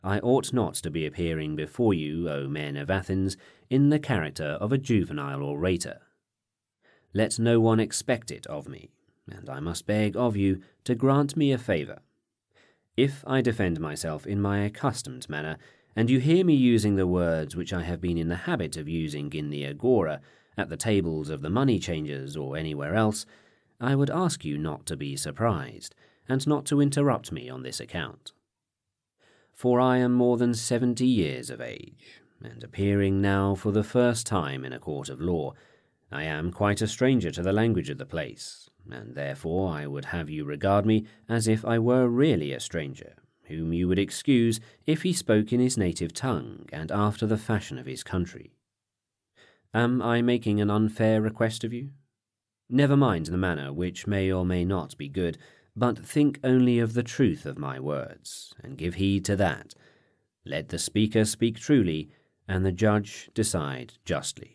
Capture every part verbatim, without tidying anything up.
I ought not to be appearing before you, O men of Athens, in the character of a juvenile orator. Let no one expect it of me, and I must beg of you to grant me a favour. If I defend myself in my accustomed manner, and you hear me using the words which I have been in the habit of using in the agora, at the tables of the money changers, or anywhere else, I would ask you not to be surprised, and not to interrupt me on this account. For I am more than seventy years of age, and appearing now for the first time in a court of law, I am quite a stranger to the language of the place, and therefore I would have you regard me as if I were really a stranger, whom you would excuse if he spoke in his native tongue and after the fashion of his country. Am I making an unfair request of you? Never mind the manner, which may or may not be good, but think only of the truth of my words, and give heed to that. Let the speaker speak truly, and the judge decide justly.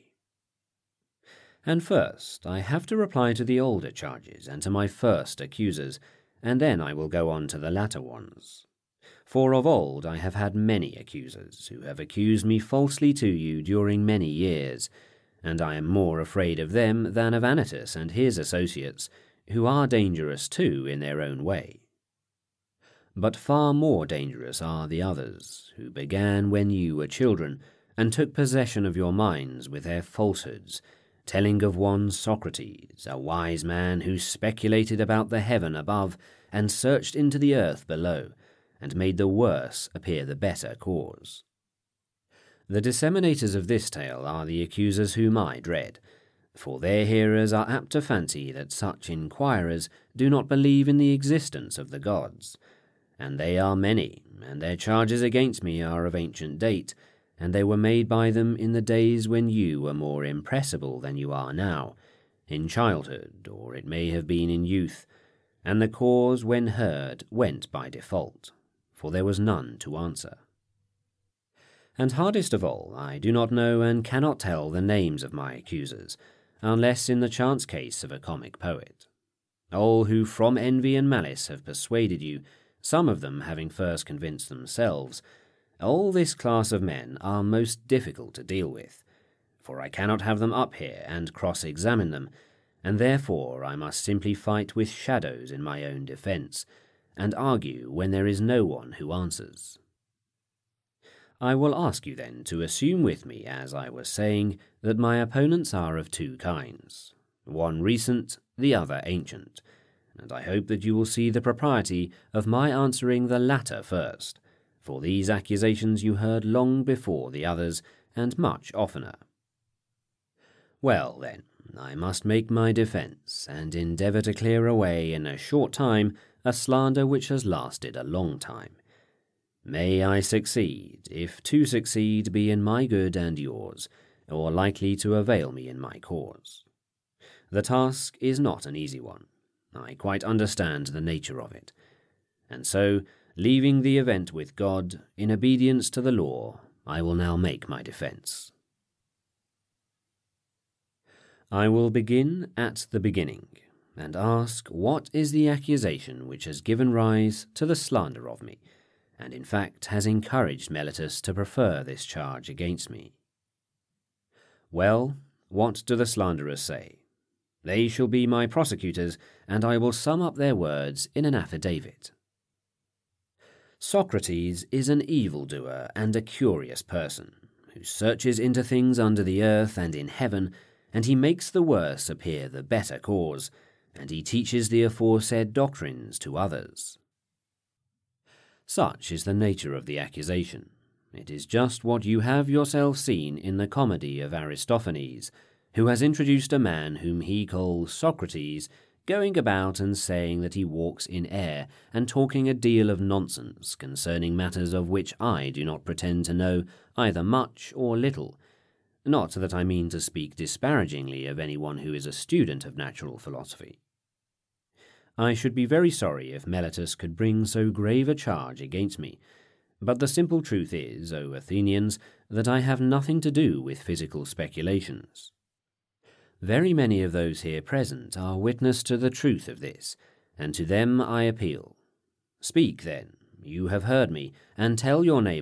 And first, I have to reply to the older charges and to my first accusers, and then I will go on to the latter ones. For of old I have had many accusers, who have accused me falsely to you during many years, and I am more afraid of them than of Anytus and his associates, who are dangerous too in their own way. But far more dangerous are the others, who began when you were children, and took possession of your minds with their falsehoods, telling of one Socrates, a wise man who speculated about the heaven above, and searched into the earth below, and made the worse appear the better cause. The disseminators of this tale are the accusers whom I dread, for their hearers are apt to fancy that such inquirers do not believe in the existence of the gods, and they are many, and their charges against me are of ancient date, and they were made by them in the days when you were more impressible than you are now, in childhood, or it may have been in youth, and the cause, when heard, went by default, for there was none to answer. And hardest of all, I do not know and cannot tell the names of my accusers, unless in the chance case of a comic poet. All who from envy and malice have persuaded you, some of them having first convinced themselves, all this class of men are most difficult to deal with, for I cannot have them up here and cross-examine them, and therefore I must simply fight with shadows in my own defence, and argue when there is no one who answers. I will ask you then to assume with me, as I was saying, that my opponents are of two kinds, one recent, the other ancient, and I hope that you will see the propriety of my answering the latter first, for these accusations you heard long before the others, and much oftener. Well, then, I must make my defence, and endeavour to clear away in a short time a slander which has lasted a long time. May I succeed, if to succeed be in my good and yours, or likely to avail me in my cause. The task is not an easy one. I quite understand the nature of it. And so, leaving the event with God, in obedience to the law, I will now make my defence. I will begin at the beginning, and ask what is the accusation which has given rise to the slander of me, and in fact has encouraged Meletus to prefer this charge against me. Well, what do the slanderers say? They shall be my prosecutors, and I will sum up their words in an affidavit. Socrates is an evildoer and a curious person, who searches into things under the earth and in heaven, and he makes the worse appear the better cause, and he teaches the aforesaid doctrines to others. Such is the nature of the accusation. It is just what you have yourself seen in the comedy of Aristophanes, who has introduced a man whom he calls Socrates, going about and saying that he walks in air, and talking a deal of nonsense concerning matters of which I do not pretend to know either much or little. Not that I mean to speak disparagingly of anyone who is a student of natural philosophy. I should be very sorry if Meletus could bring so grave a charge against me, but the simple truth is, O Athenians, that I have nothing to do with physical speculations. Very many of those here present are witness to the truth of this, and to them I appeal. Speak, then, you have heard me, and tell your neighbours